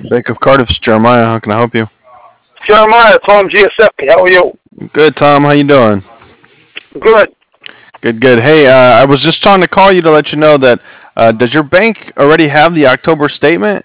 Bank of Cardiff's Jeremiah. How can I help you? Jeremiah, Tom Giuseppe. How are you? Good, Tom. How you doing? Good. Good, good. Hey, I was just trying to call you to let you know that does your bank already have the October statement?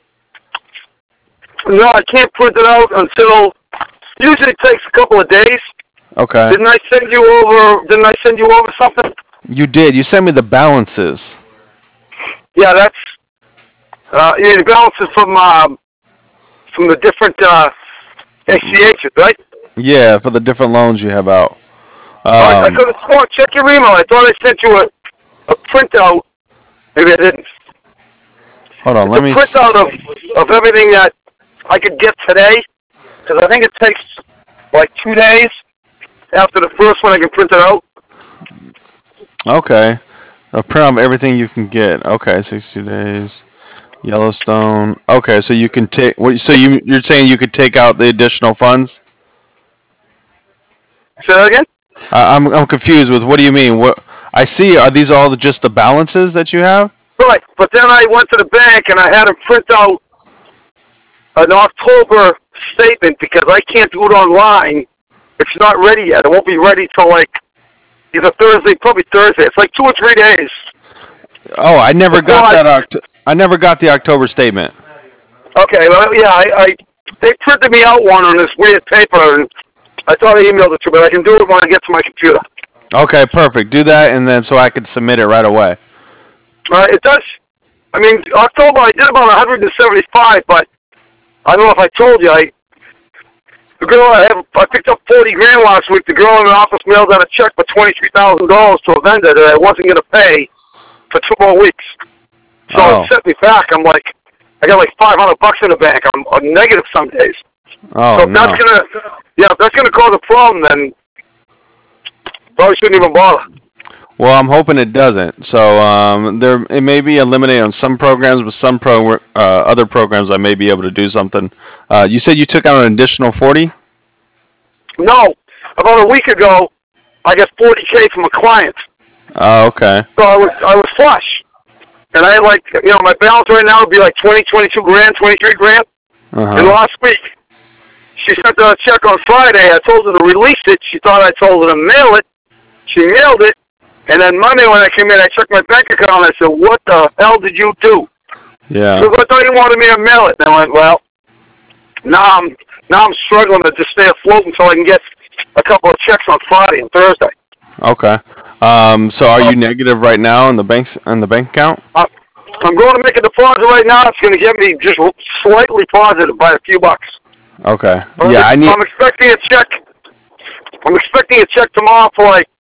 No, I can't print it out until. Usually it takes a couple of days. Okay. Didn't I send you over? Didn't I send you over something? You did. You sent me the balances. Yeah, that's. The balances from the different ACHs, right? Yeah, for the different loans you have out. I could have sworn. Check your email. I thought I sent you a printout. Maybe I didn't. Hold on. It's Let a me. printout of everything that I could get today, because I think it takes like 2 days after the first one I can print it out. Okay. A print of everything you can get. Okay, 60 days. Yellowstone. Okay, so you can take. So you're saying you could take out the additional funds? Say that again? I'm confused with what do you mean? What I see are these all just the balances that you have? Right, but then I went to the bank and I had them print out an October statement because I can't do it online. It's not ready yet. It won't be ready till like either Thursday, probably Thursday. It's like 2 or 3 days. Oh, I never Before got I, that. I never got the October statement. okay, well, yeah, they printed me out one on this weird paper, and I thought I emailed it to you, but I can do it when I get to my computer. Okay, perfect. Do that, and then so I could submit it right away. It does. I mean, October I did about 175, but I don't know if I told you. The girl I picked up 40 grand last week. The girl in the office mailed out a check for $23,000 to a vendor that I wasn't going to pay for 2 more weeks. So Oh. it set me back. I'm like, I got like $500 in the bank. I'm negative some days. Oh So if no. if that's gonna cause a problem, then probably shouldn't even bother. Well, I'm hoping it doesn't. So it may be eliminated on some programs, but other programs I may be able to do something. You said you took out an additional 40. No, about a week ago, I got 40K from a client. Oh, okay. So I was flush, and I had like my balance right now would be like 22 grand, 23 grand. And Uh last week, she sent a check on Friday. I told her to release it. She thought I told her to mail it. She mailed it. And then Monday when I came in, I checked my bank account. I said, "What the hell did you do?" Yeah. So I thought you wanted me to mail it. And I went, "Well, now I'm struggling to just stay afloat until I can get a couple of checks on Friday and Thursday." Okay. So are you negative right now in the bank account? I'm going to make a deposit right now. It's going to get me just slightly positive by a few bucks. Okay. Yeah, I need. I'm expecting a check. I'm expecting a check tomorrow for like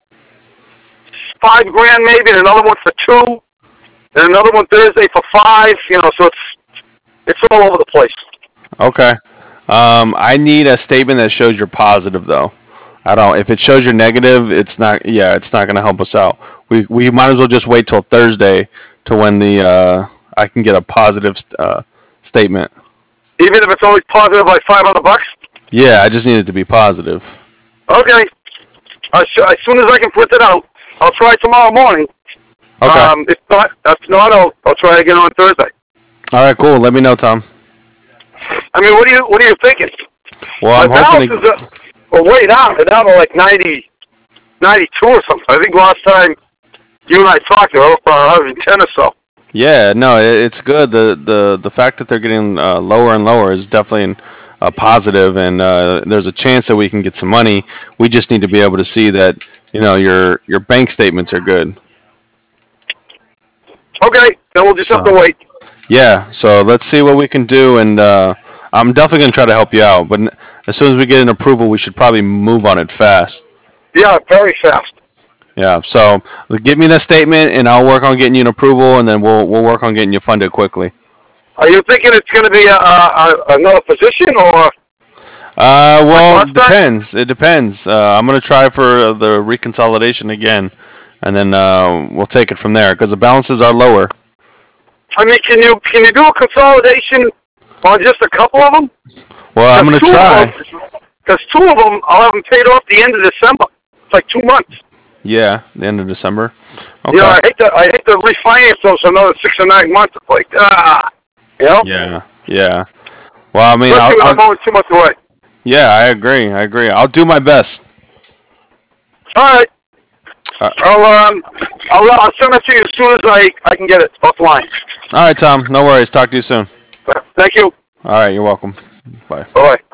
5 grand maybe, and another one for 2, and another one Thursday for 5. So it's all over the place. Okay. I need a statement that shows you're positive though. I don't. If it shows you're negative, it's not. Yeah, it's not going to help us out. We might as well just wait till Thursday to when the I can get a positive statement. Even if it's only positive by $500. Yeah, I just need it to be positive. Okay. As soon as I can print it out, I'll try tomorrow morning. Okay. If not, I'll try again on Thursday. All right. Cool. Let me know, Tom. I mean, what are you thinking? Well, I'm My hoping. balances are way down. They're down to like 90, 92 or something. I think last time you and I talked, they were up 110 or so. Yeah. No, it's good. The fact that they're getting lower and lower is definitely a positive, and there's a chance that we can get some money. We just need to be able to see that your bank statements are good. Okay, then we'll just have to wait. Yeah, so let's see what we can do, and I'm definitely gonna try to help you out. But as soon as we get an approval, we should probably move on it fast. Yeah, very fast. Yeah, so give me the statement, and I'll work on getting you an approval, and then we'll work on getting you funded quickly. Are you thinking it's going to be another position or Well, last it time? depends. It depends. I'm gonna try for the reconsolidation again, and then we'll take it from there because the balances are lower. I mean, can you do a consolidation on just a couple of them? Well, I'm gonna try. Because 2 of them, I'll have them paid off the end of December. It's like 2 months. Yeah, the end of December. You know, Okay. I hate to refinance those for another 6 or 9 months. It's like, you know? Yeah, yeah. Well, I mean, Especially when I'm always too much away. yeah, I agree. I'll do my best. All right. I'll send it to you as soon as I can get it offline. All right, Tom. No worries. Talk to you soon. Thank you. All right, you're welcome. Bye. Bye.